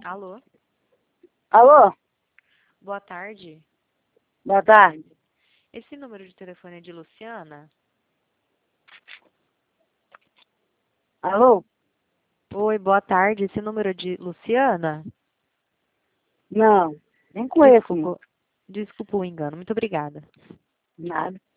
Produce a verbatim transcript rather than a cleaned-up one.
Alô? Alô? Boa tarde. Boa tarde. Esse número de telefone é de Luciana? Alô? Oi, boa tarde. Esse número é de Luciana? Não, nem conheço. Desculpa, desculpa o engano. Muito obrigada. Nada.